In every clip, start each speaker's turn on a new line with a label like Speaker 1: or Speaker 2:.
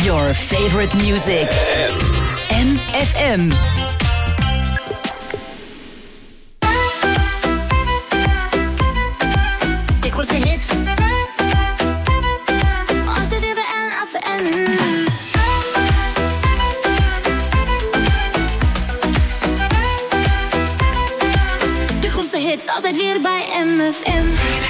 Speaker 1: Your favorite music. MFM.
Speaker 2: De korte hits. Altijd weer bij MFM. De grootste hits, altijd weer bij MFM.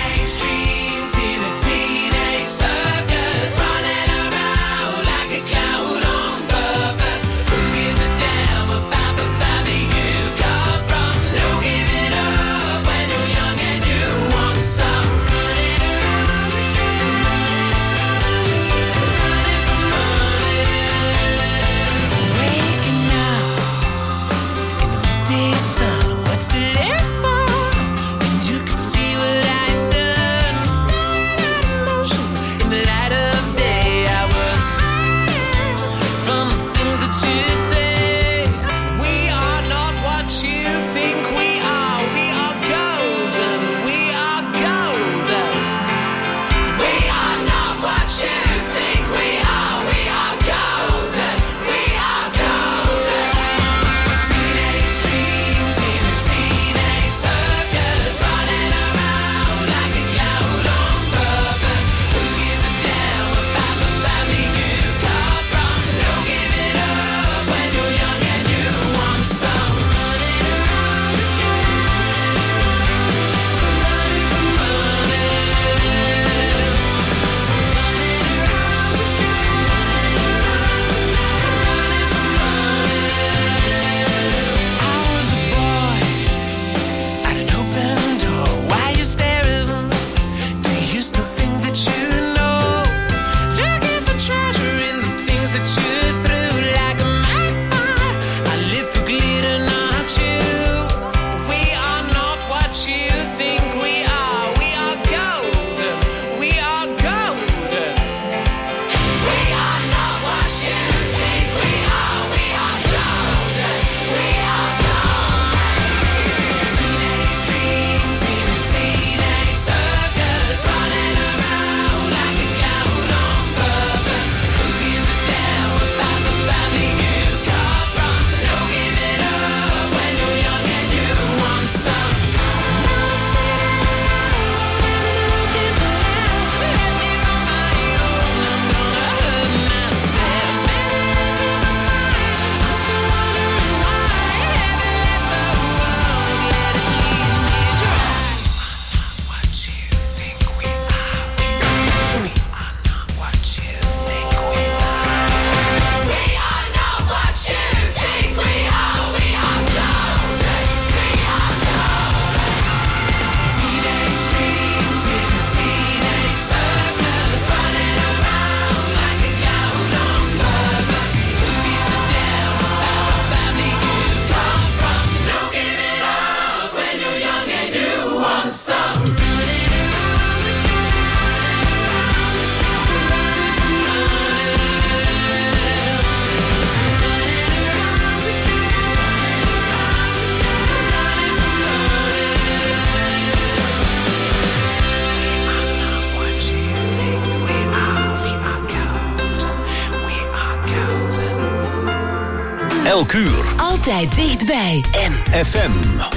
Speaker 3: Elk uur.
Speaker 1: Altijd dichtbij.
Speaker 3: MFM.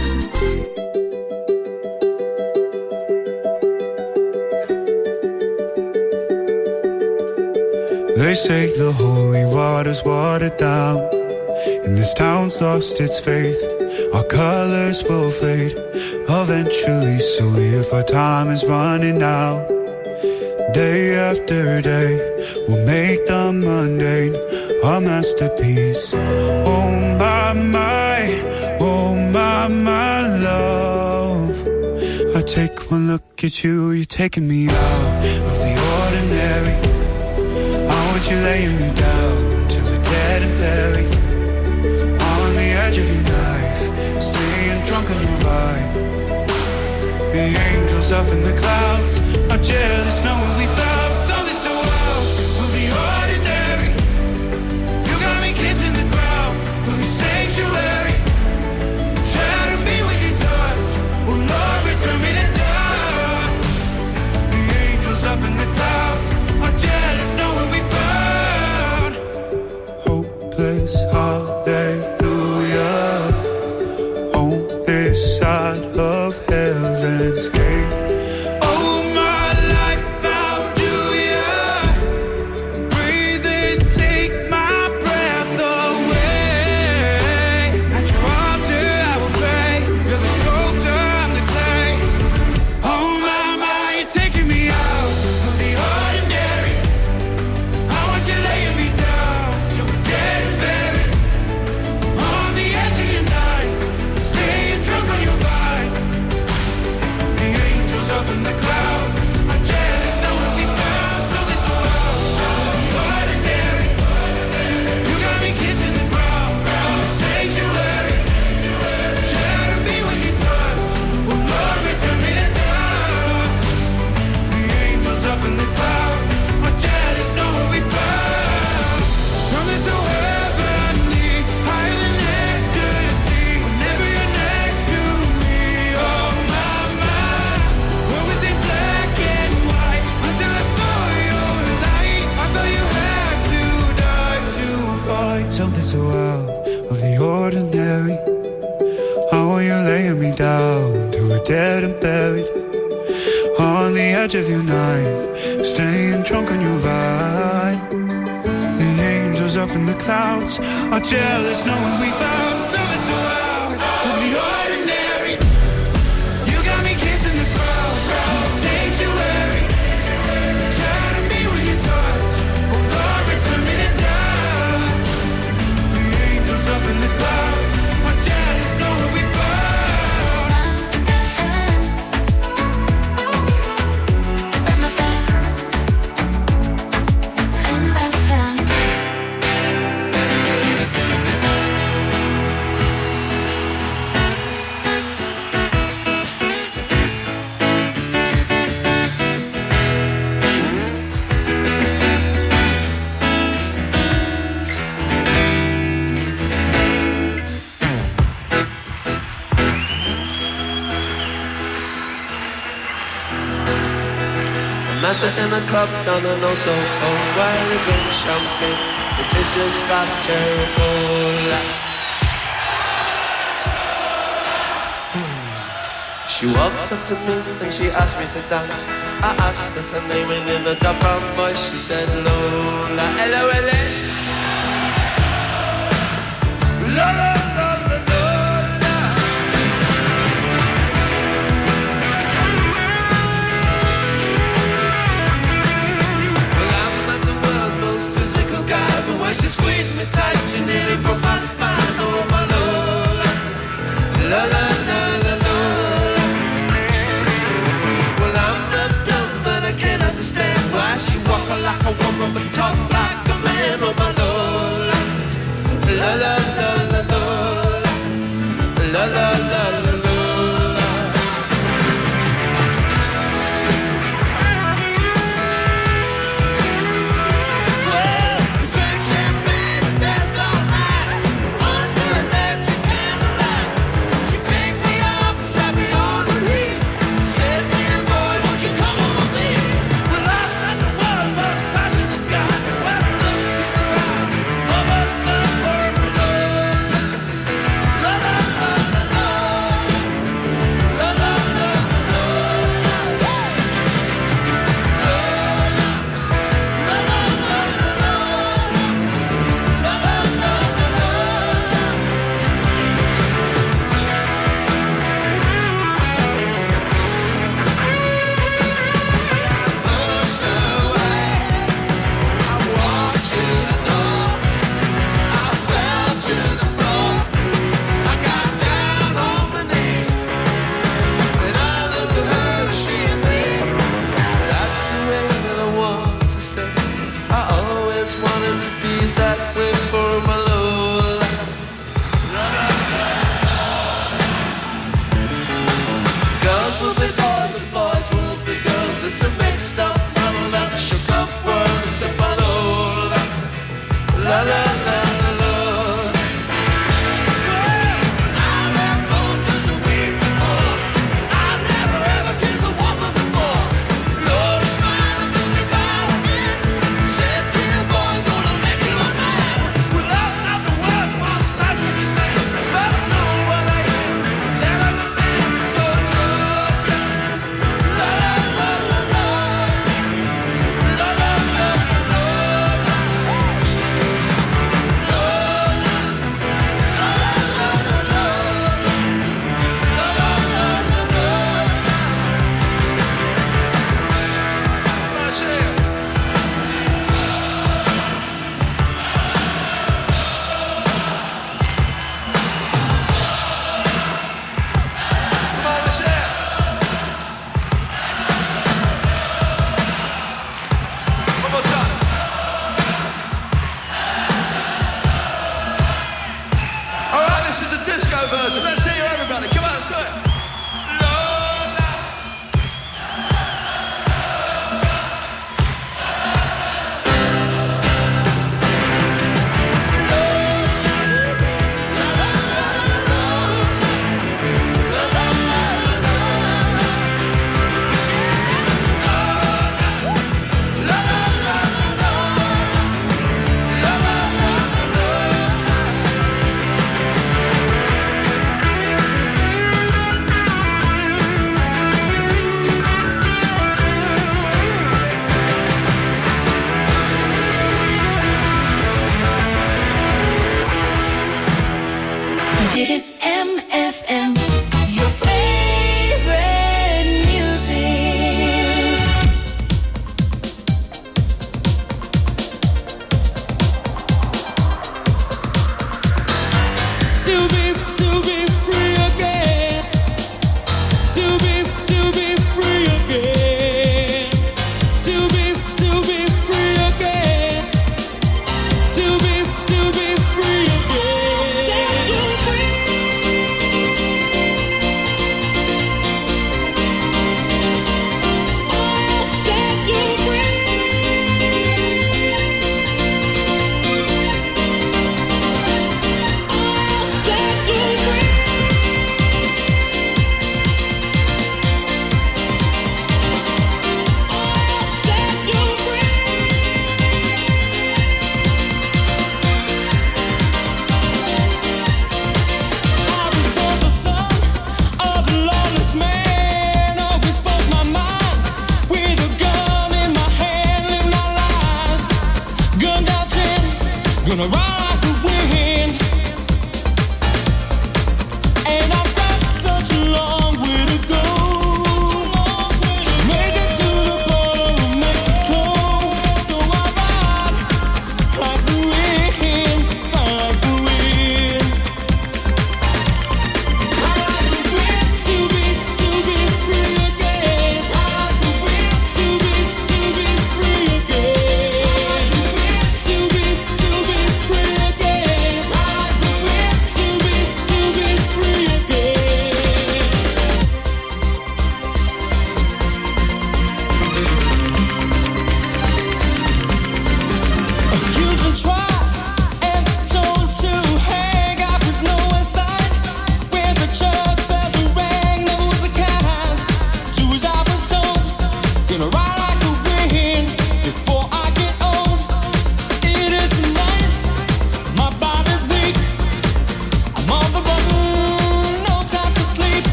Speaker 4: They say the holy water's watered down, and this town's lost its faith. Our colors will fade eventually, so if our time is running out, day after day, we'll make the mundane our masterpiece. Oh my love, I take one look at you, you're taking me out of the ordinary. I want you laying me down till we're dead and buried, on the edge of your knife, staying drunk on the ride. The angels up in the clouds are jealous knowing we found something so wild. We'll be ordinary. You got me kissing the ground, we'll be sanctuary. Shatter me with your touch, oh Lord, return me to dust. The angels up in the clouds are jealous knowing we found scary. How are you laying me down to a dead and buried? On the edge of your night, staying drunk on your vine. The angels up in the clouds are jealous knowing we found something so out of the ordinary. You got me kissing the crowd, the sanctuary. Shadow me with your touch, oh Lord, return me to dust. The angels up in the clouds are jealous knowing we found.
Speaker 5: Dancing in a club down in Osaka, while we drink champagne, it tastes just like cherry cola. She walked up to me and she asked me to dance. I asked her her name and in a dark brown voice she said Lola. L-O-L-A. Lola, Lola, Lola. Well, I'm not the world's most physical guy, but when she squeezed me tight, she nearly broke my spine. Oh, my Lola, Lola, Lola, Lola. Well, I'm not dumb, but I can't understand why she walk like a woman but talk like a man. Oh, my Lola, Lola, Lola, Lola.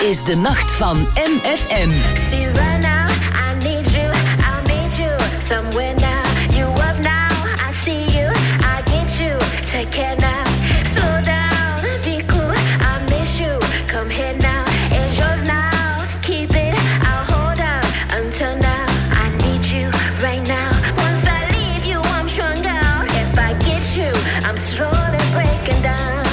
Speaker 1: is de nacht van MFM.
Speaker 2: See right now, I need you, I'll meet you somewhere now. You up now, I see you, I get you. Take care now, slow down, be cool, I miss you. Come here now, it's yours now. Keep it, I'll hold out until now. I need you right now. Once I leave you, I'm strung out. If I get you, I'm slowly breaking down.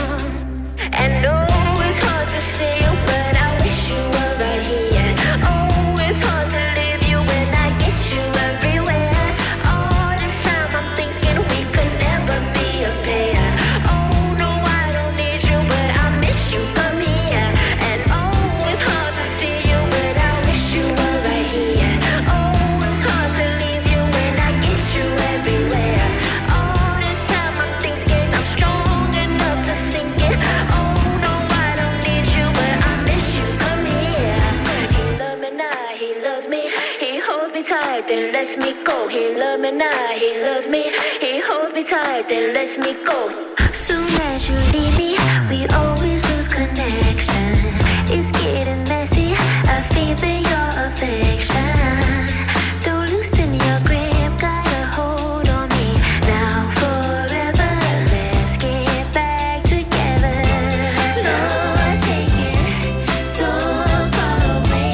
Speaker 2: And no, it's hard to see you, but I wish you were right here. Oh, it's hard to leave you when I get you everywhere. All this time I'm thinking we could never be a pair. Oh, no, I don't need you, but I miss you, come here. And oh, it's hard to see you, but I wish you were right here. Oh, it's hard to leave you when I get you everywhere. All this time I'm thinking I'm strong enough to sink it. Oh, no, I don't need you, but I miss you, come here. He loves me now, he loves me. He holds me tight, then lets me go. He loves me now, he loves me. He holds me tight, then lets me go. Soon as you leave me, we always lose connection. It's getting messy, I feel for your affection. Don't loosen your grip, got a hold on me. Now forever, let's get back together. No, I take it so far away.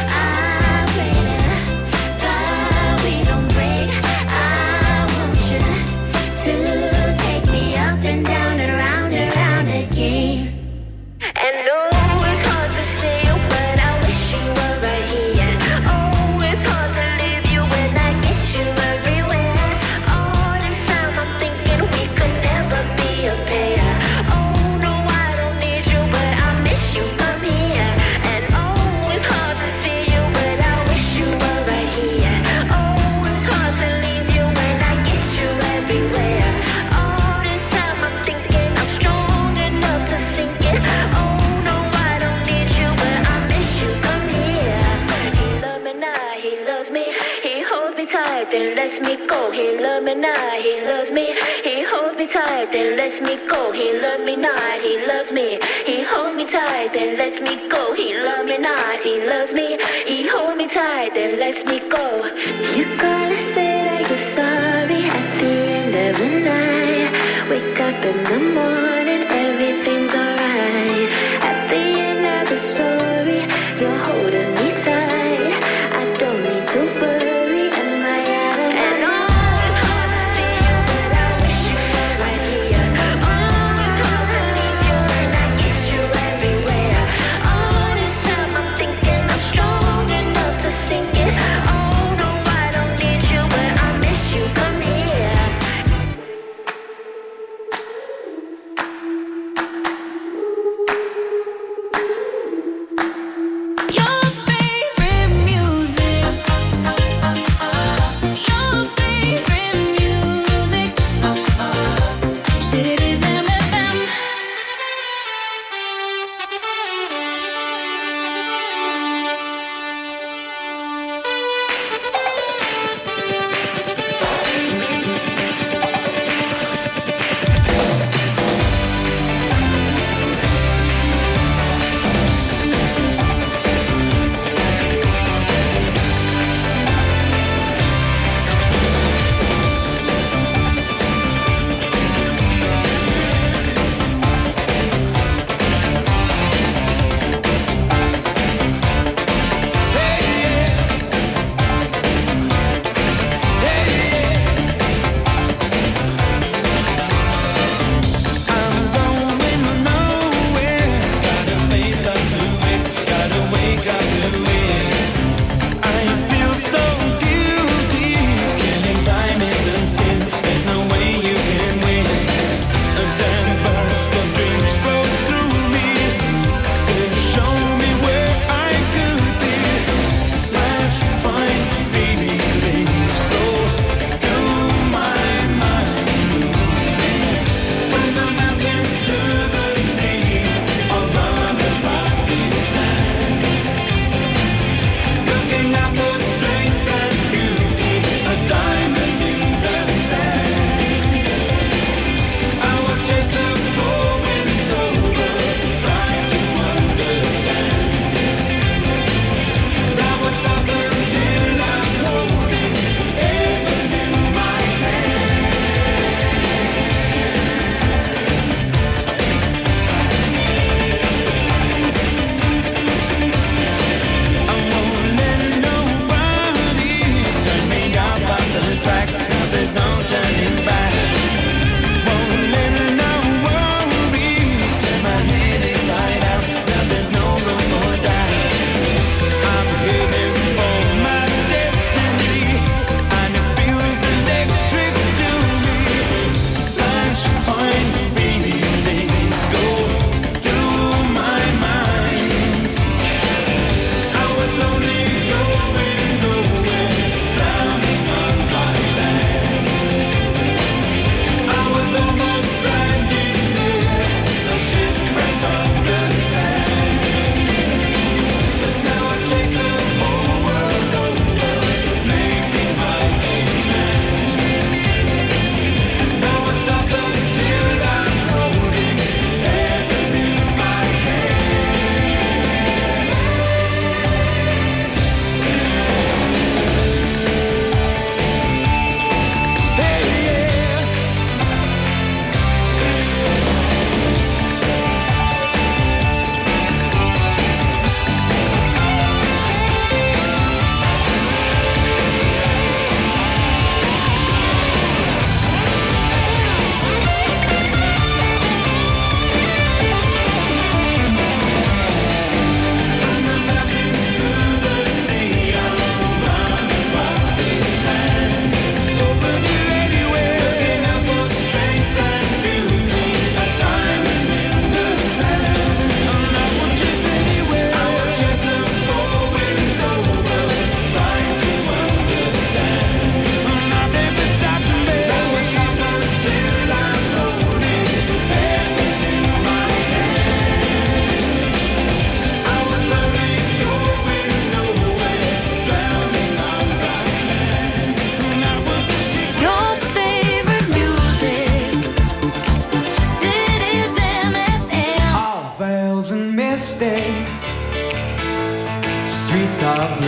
Speaker 2: I pray to God we don't break. I want you to take me up and down and around again. And no, it's hard to see you, but I wish you were right here. Oh, it's hard to leave you when I get you everywhere. All this time I'm thinking we could never be a pair. Oh, no, I don't need you, but I miss you, come here. And oh, it's hard to see you, but I wish you were right here. Oh, it's hard to leave you when I get you everywhere. All this time I'm thinking I'm strong enough to sink it. Oh, no, I don't need you, but I miss you, come here. He loves me now, he loves me. He holds me tight, then lets me go. He loves me now, he loves me. He holds me tight, then lets me go. He loves me not, he loves me. He holds me tight, then lets me go. He loves me not, he loves me. He holds me tight, then lets me go. You gotta say that you're sorry at the end of the night. Wake up in the morning, everything's alright. At the end of the story, you're holding me tight. I don't need to worry, am I out of and oh, it's hard to see you, but I wish you were right here. Oh, it's hard to leave you when I get you everywhere. All this time I'm thinking I'm strong enough to sink it. Oh, no, I don't need you, but I miss you, come here.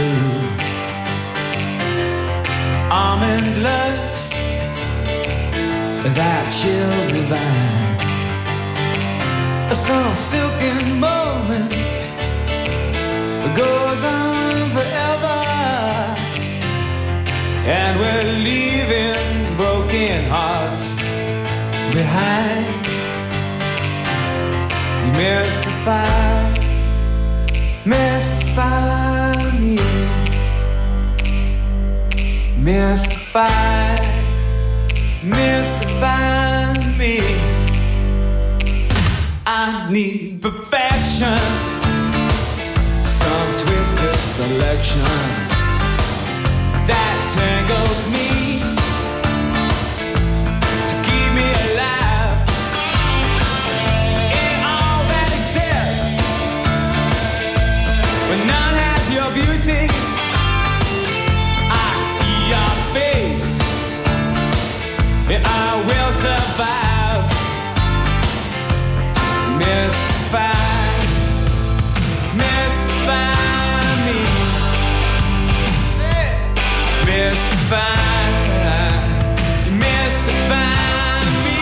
Speaker 6: blue. Almond looks, that chill divine. Some silken moment goes on forever, and we're leaving broken hearts behind. You mystify me, mystify me. I need perfection, some twisted selection that tangles me to keep me alive in all that exists. When none has your beauty, I see your face, and I will survive. Mystify me, mystify me.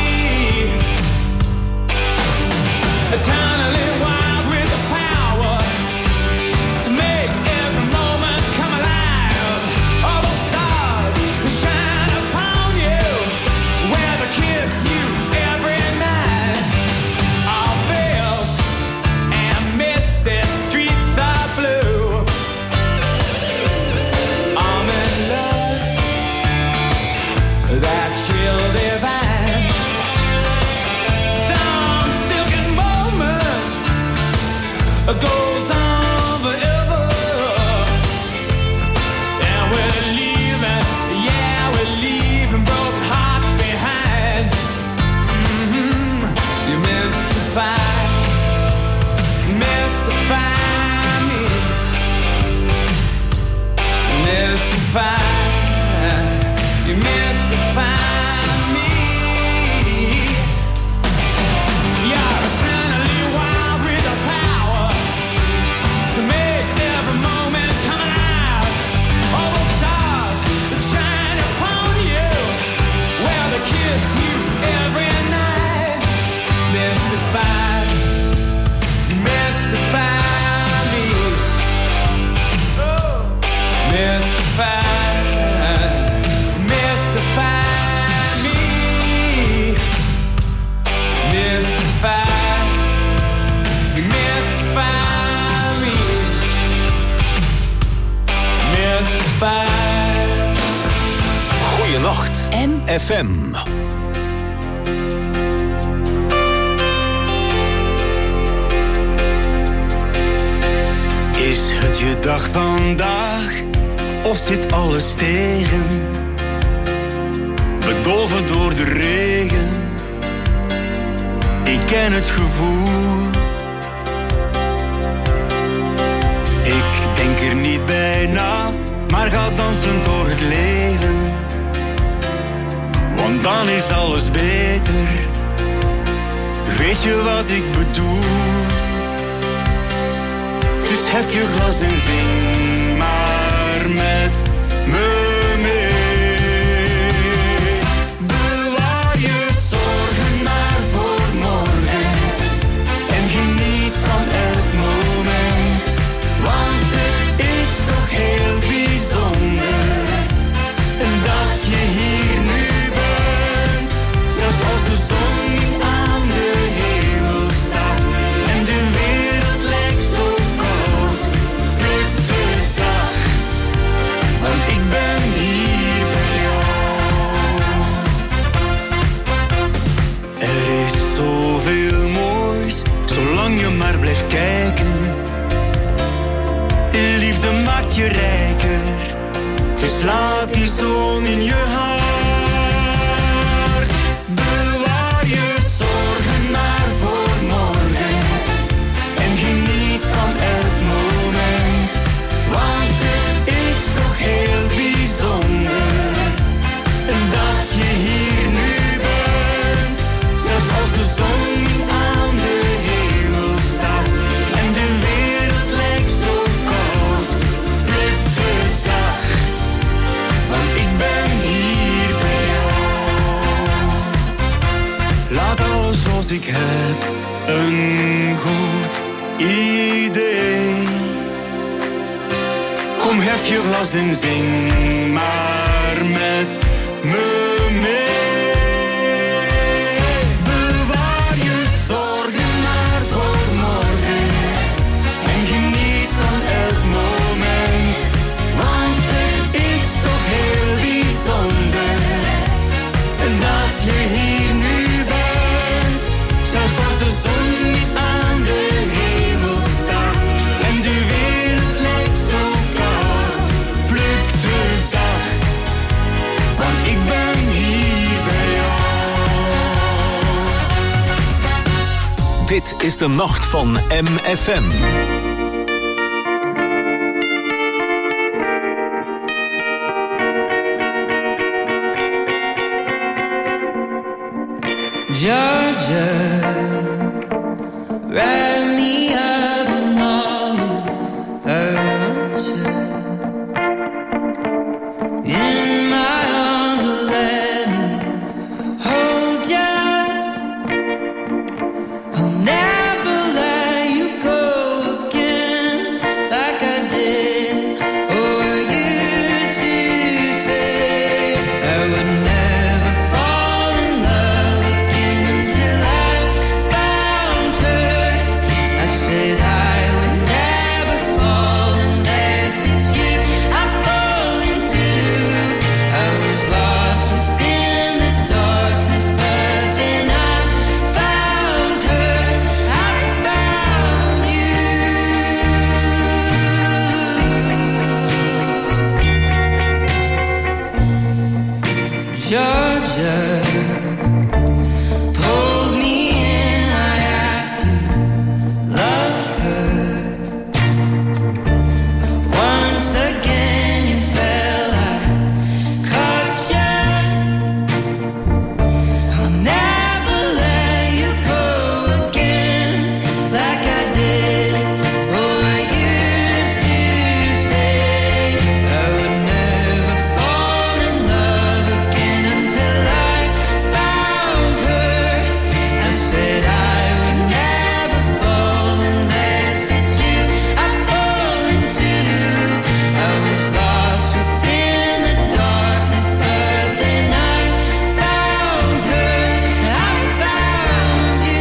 Speaker 6: Eternally wild with the power to make every moment come alive. All those stars that shine upon you, where they kiss you every night. All veils and misty streets are blue. Almond looks, that chill divine. Some silken moment goes on forever, and we're leaving, yeah, we're leaving broken hearts behind. You mystify me, mystify, you mystify me. You're eternally wild with the power to make every moment come alive. All those stars that shine upon you, where they kiss you every night. Mystify me. Oh, mystify me. Mystify me. Mystify.
Speaker 3: Goeienacht, FM.
Speaker 4: Is het je dag vandaag, of zit alles tegen? Bedolven door de regen, ik ken het gevoel. Ik denk er niet bij na, maar ga dansend door het leven. Want dan is alles beter, weet je wat ik bedoel? Dus hef je glas en zing maar met me mee. Bewaar je zorgen maar voor morgen en geniet van elk moment. Want het is toch heel bijzonder dat je hier nu bent. Zelfs als de zon niet aan de hemel staat en de wereld lijkt zo koud, lukt de dag, want ik ben hier bij jou. Er is zoveel moois, zolang je maar blijft kijken. Liefde maakt je rijker, dus laat die zon in je hart. Bewaar je zorgen maar voor morgen en geniet van elk moment. Want het is toch heel bijzonder dat je hier nu bent. Zelfs als de zon niet aan de hemel staat en de wereld lijkt zo koud, als ik heb een goed idee. Kom, hef je glas en zing maar met me mee. Bewaar je zorgen maar voor morgen en geniet van elk moment. Want het is toch heel bijzonder dat je hier nu bent. Zelfs als de zon niet aan de hemel staat en de wereld lijkt zo koud, pluk de dag, want ik ben hier bij jou.
Speaker 3: Dit is de nacht van MFM.
Speaker 6: Georgia, write me up and all you hurt you. In my arms, let me hold you. I'll never let you go again like I did or used to say. I would never fall in love again until I found her. I said I would never fall unless it's you I fall into. I was lost within the darkness, but then I found her. I found you. Georgia pulled me in, I asked to love her. Once again you fell, I caught you. I'll never let you go again like I did or I used to say. I would never fall in love again until I found her. I said I would never fall unless it's you I fall into. I was lost within the darkness, but then I found her. I found you.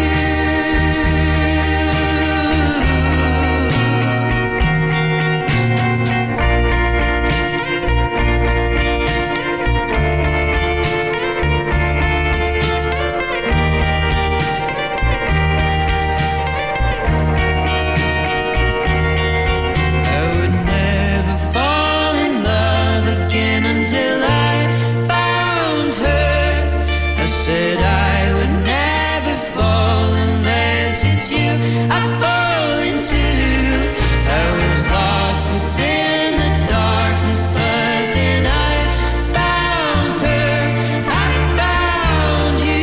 Speaker 6: I would never fall in love again until I found her. I said I would never fall unless it's you I fall into. I was lost within the darkness, but then I found her. I found you.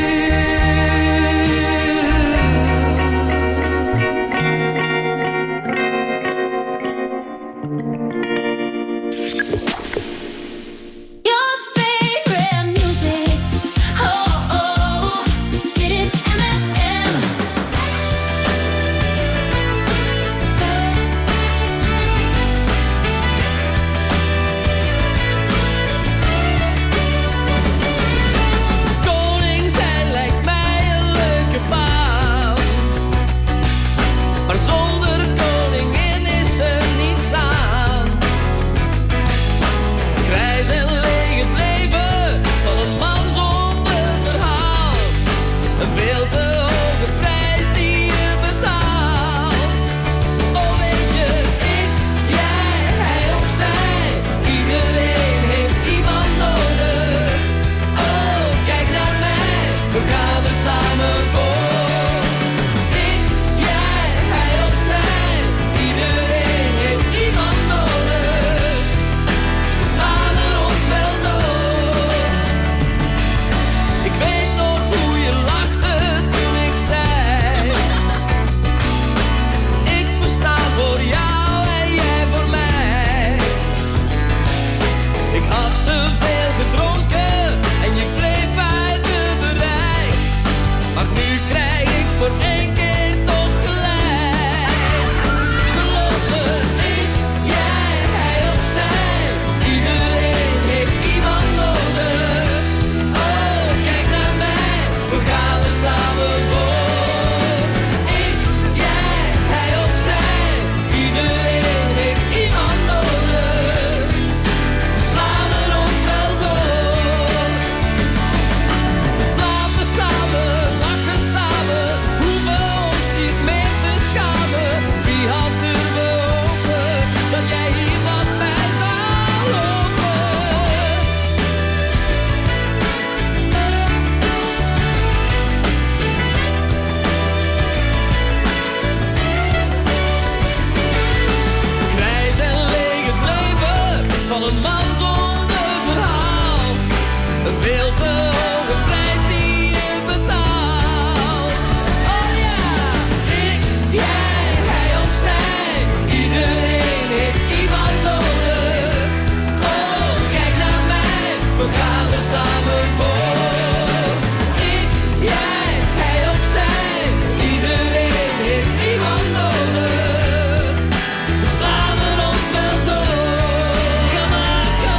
Speaker 2: Your favorite music, oh oh, dit is MFM.
Speaker 6: Koning zijn lijkt mij een leuke baan, maar zonder koningin is er niets aan. van een man zonder verhaal. Een veel te hoge prijs die je betaalt. Oh ja, ik, jij, hij of zij, iedereen heeft iemand nodig. Oh, kijk naar mij, we gaan er samen voor. Ik, jij, hij of zij, iedereen heeft iemand nodig. We slaan er ons wel door. Come on, come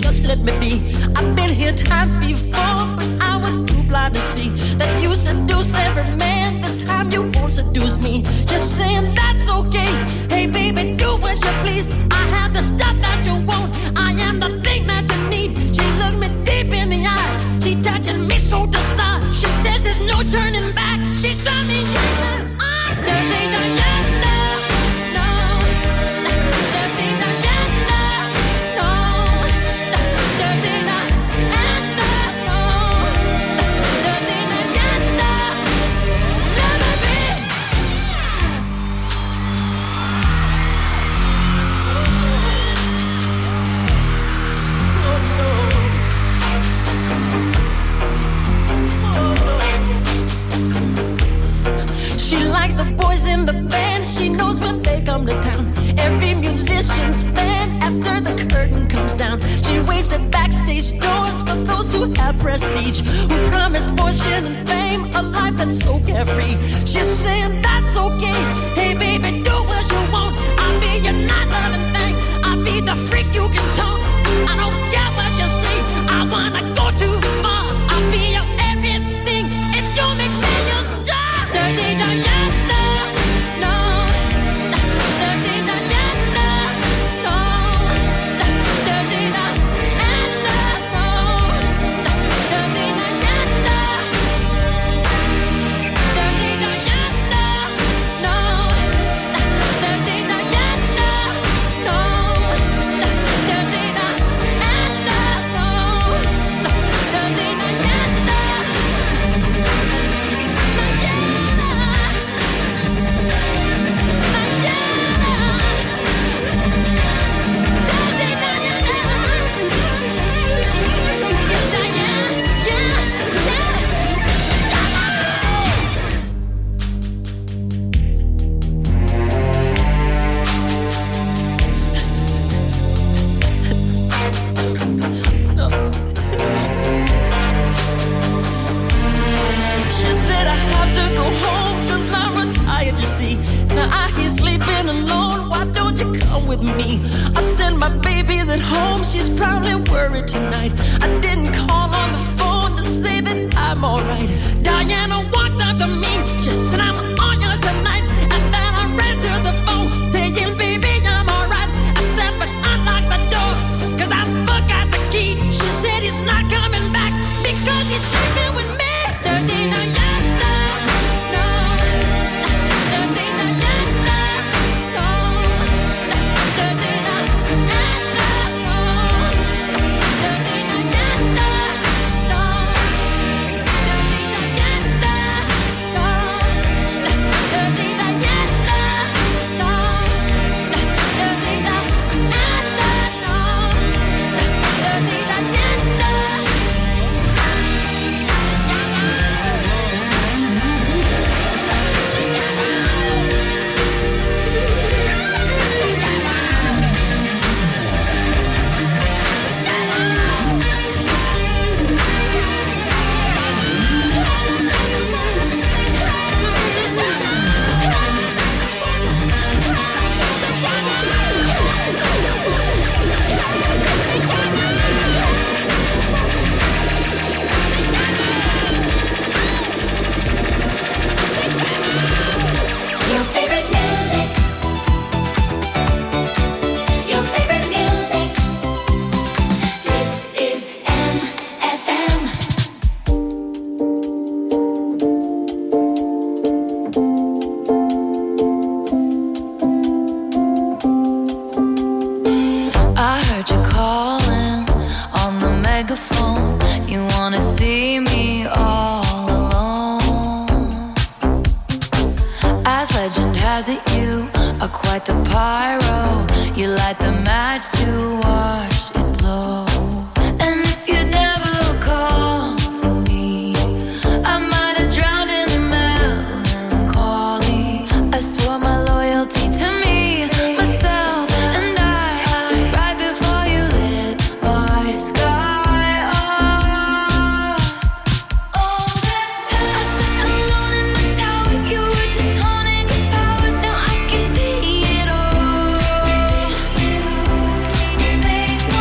Speaker 7: just let me be. I've been here times before, but I was too blind to see that you seduce every man. This time you won't seduce me. Just saying that's okay. Hey baby, do as you please. I have the stuff that you want. I am the thing that you need. She looked me deep in the eyes. She touching me so to start. She says there's no turning back. She got me yelling. Dirty Diana, no. Dirty Diana, no. Dirty Diana, no. Dirty Diana, let me be. She likes the boys in the band. She knows when they come to town. Every musician's fan after the curtain comes down. She waits at backstage doors for those who have prestige, who promise fortune and fame, a life that's so carefree. She's saying that's okay. Hey baby, do what you want. I'll be your not loving thing. I'll be the freak you can talk. I don't care what you say. I wanna go too far. I'll be your everything if you make me your star. Dirty Diana, no. Dirty Diana, no. Dirty Diana, no. Dirty Diana. Dirty Diana, no. Dirty Diana, no. Dirty Diana, no. Dirty She said I have to go home 'cause I'm retired, you see. Now I hear sleeping alone, why don't you come with me? I said my baby's at home, she's probably worried tonight. I didn't call on the phone to say that I'm alright. Diana walked up to me, she said I'm on yours tonight. And then I ran to the phone, saying baby I'm alright. I said but unlock the door, 'cause I forgot the key. She said he's not coming back because he's sleeping with me. Dirty Diana, no. Dirty Diana, no. Dirty Diana, no. Dirty Diana, no. Dirty Diana, no. Dirty Diana, no. Dirty Diana, no. Dirty Diana.
Speaker 2: Your favorite music. Your favorite music. Dit is MFM.
Speaker 8: I heard you calling on the megaphone. You wanna see me all alone. As legend has it, you are quite the pyro. You light the match to watch it blow. And if you never call for me, I might have drowned in the melancholy. I swore my loyalty to me, myself, and I, right before you lit my sky up. All that time I sat alone in my tower, you were just honing your powers. Now I can see it all. They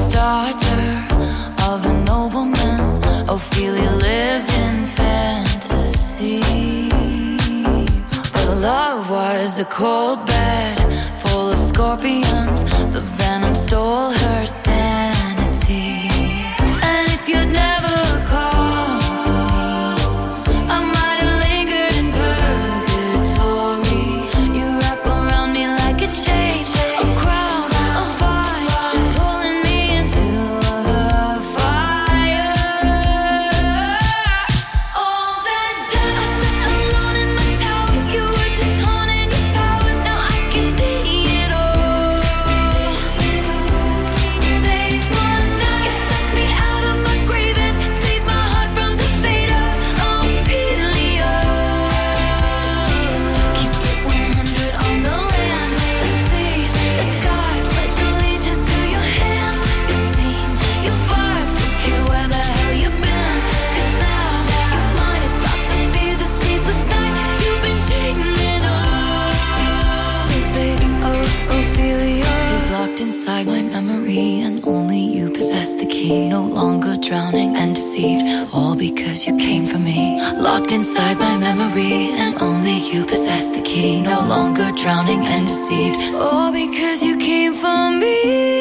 Speaker 8: youngest daughter of a nobleman. Ophelia lived in fantasy, but love was a cold bed full of scorpions. The venom stole her sanity. And if you'd never called for me, I might have lingered in purgatory. You wrap around me like a chain, a crown, a fire, pulling me into the fire. All that time I sat alone in my tower, you were just haunting your powers. Now I can see it all. Late one night, you took me out of my grave and saved my heart from the fate of Ophelia. Keep it 100 on the land, the sea, the sky. Pledge allegiance to your hands, your team, your vibes. Don't care where the hell you've been, 'cause now you're mine. It's about to be the sleepless night you've been dreaming of. The fate of Ophelia is locked inside my memory, and only you possess the key. No longer drowning and deceived, all because you came for me. Locked inside my memory, and only you possess the key. No longer drowning and deceived, all because you came for me.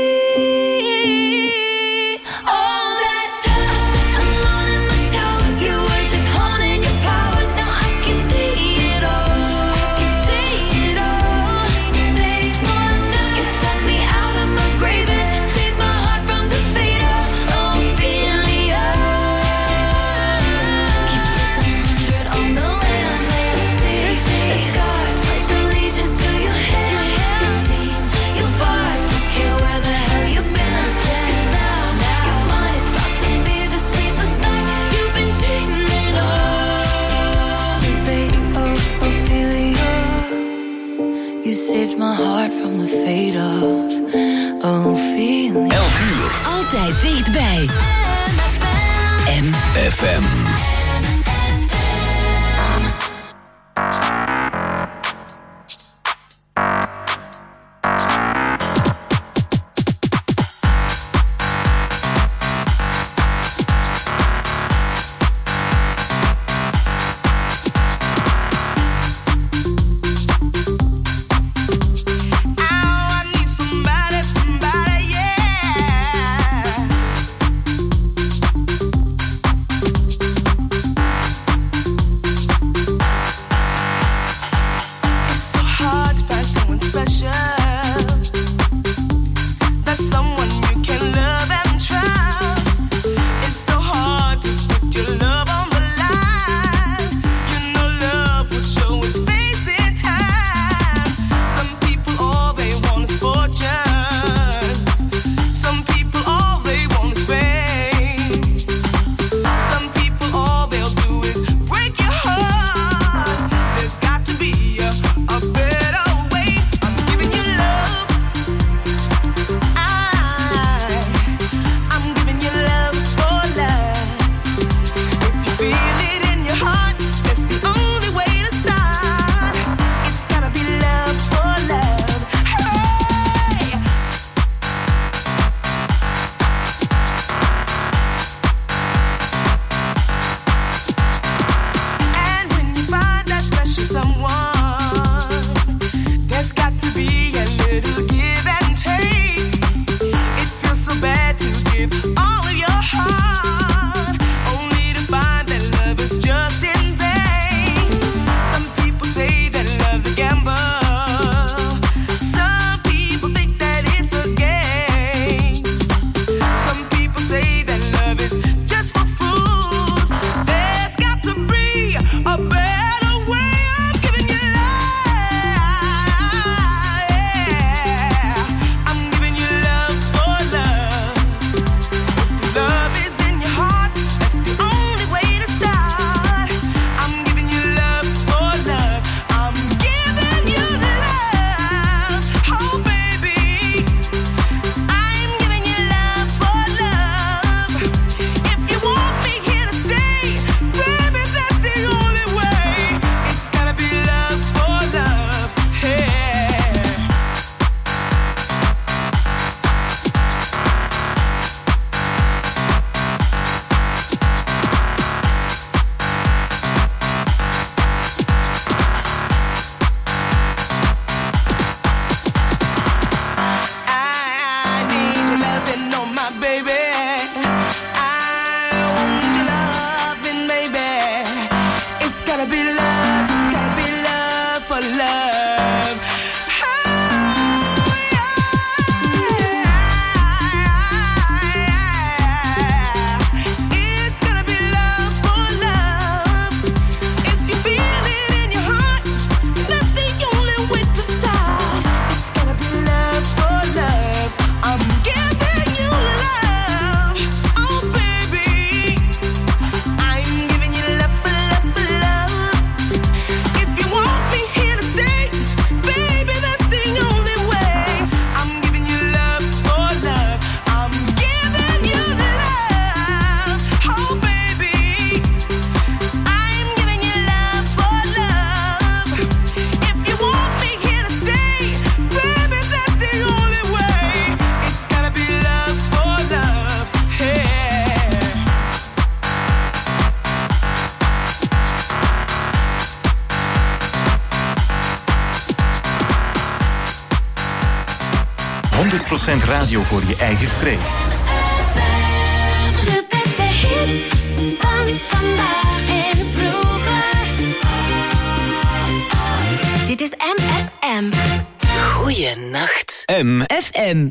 Speaker 8: All that time I sat alone in my tower, you were just haunting your powers. Now I can see it all. I can see it all. Late one night, you took me out of my grave and saved my heart from the fate of Ophelia. Keep it 100 on the land, the sea, the sky. Pledge allegiance to your hands, your team, your vibes. Don't care where the hell you've been, 'cause now you're mine. It's about to be the sleepless night you've been dreaming of. The fate of Ophelia. You saved my heart from the fate of Ophelia.
Speaker 3: Elk uur.
Speaker 1: Altijd dichtbij.
Speaker 3: FM.
Speaker 5: Somebody, yeah.
Speaker 3: 100% radio voor je eigen streek.
Speaker 8: De beste hits van vandaag en vroeger. Dit is MFM.
Speaker 1: Goeienacht.
Speaker 3: MFM.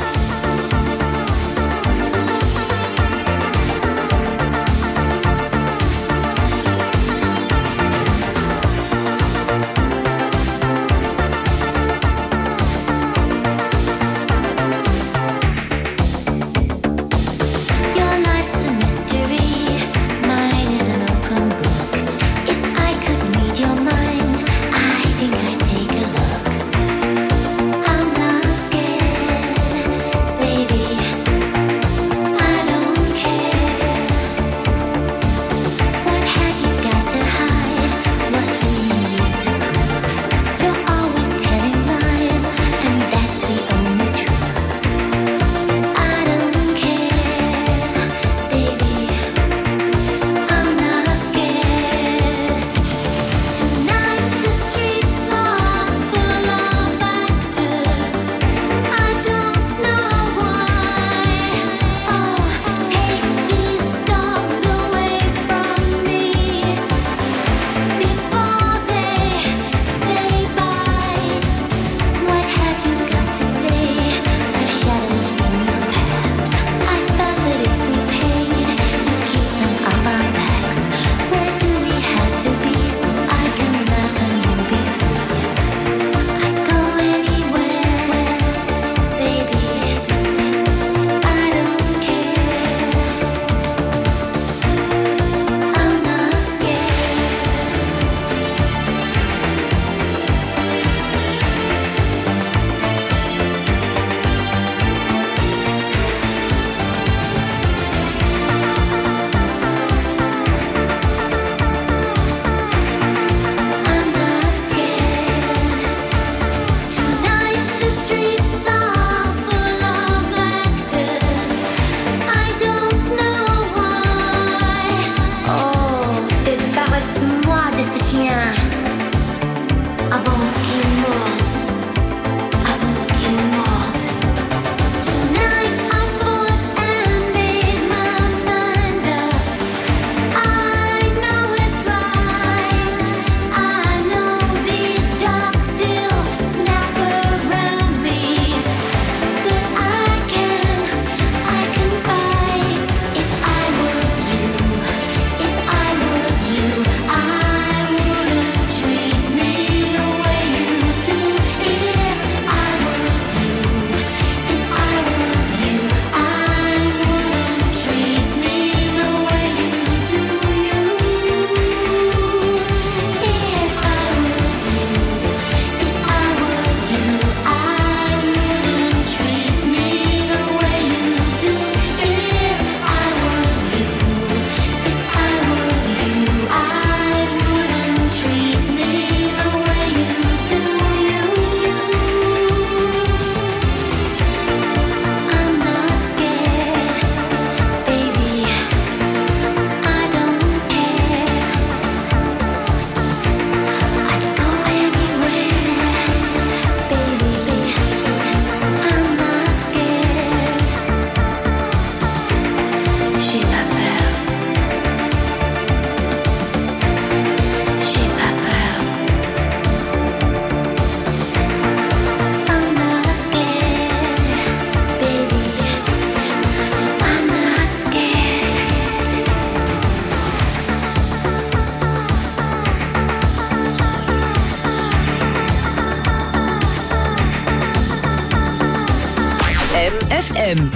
Speaker 1: MFM.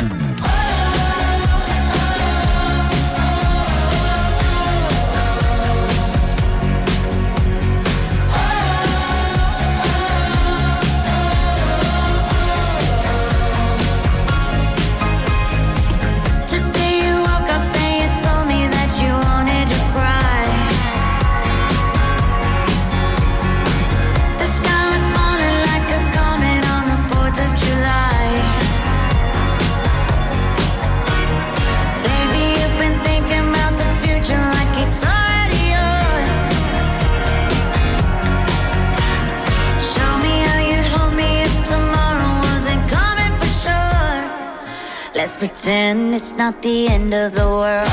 Speaker 9: pretend it's not the end of the world.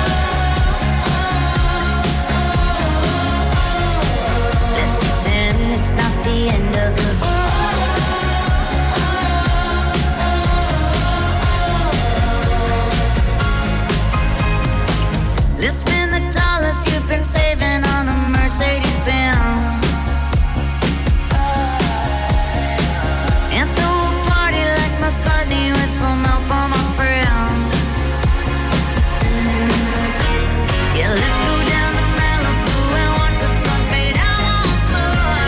Speaker 9: Let's pretend it's not the end of the world. Let's spend the dollars you've been saving on a Mercedes-Benz and throw a party like McCartney with some help on my friends. Yeah, let's go down to Malibu and watch the sun fade out once more.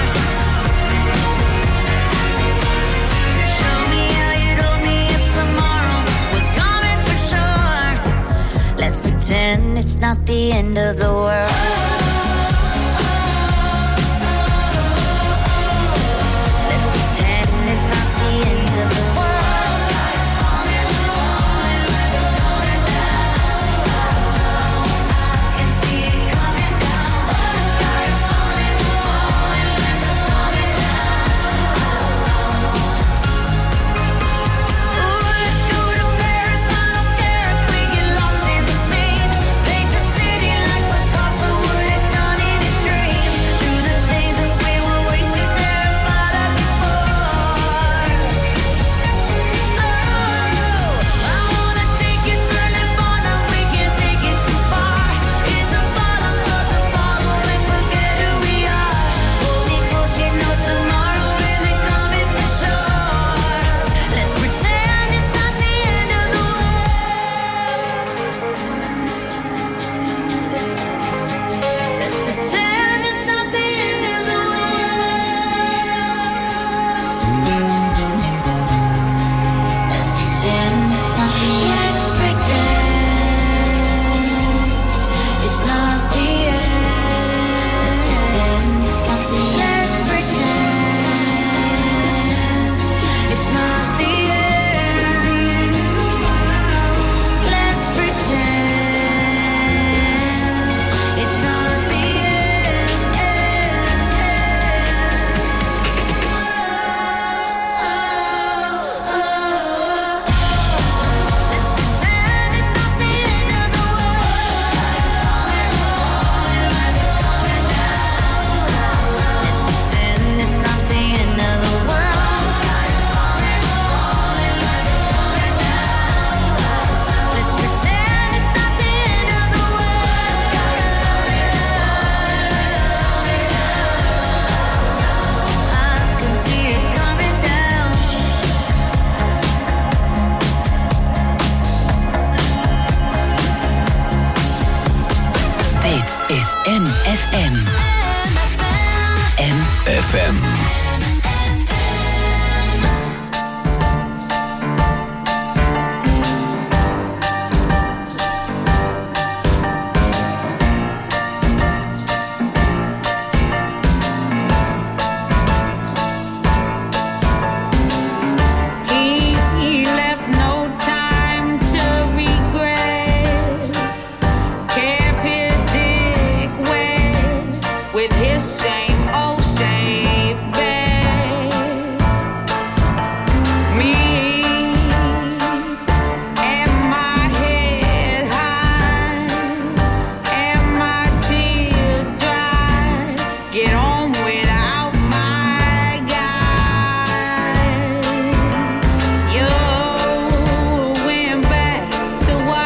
Speaker 9: Show me how you'd hold me if tomorrow was coming for sure. Let's pretend it's not the end of the world. Let's pretend it's not the end of the world.
Speaker 3: FM.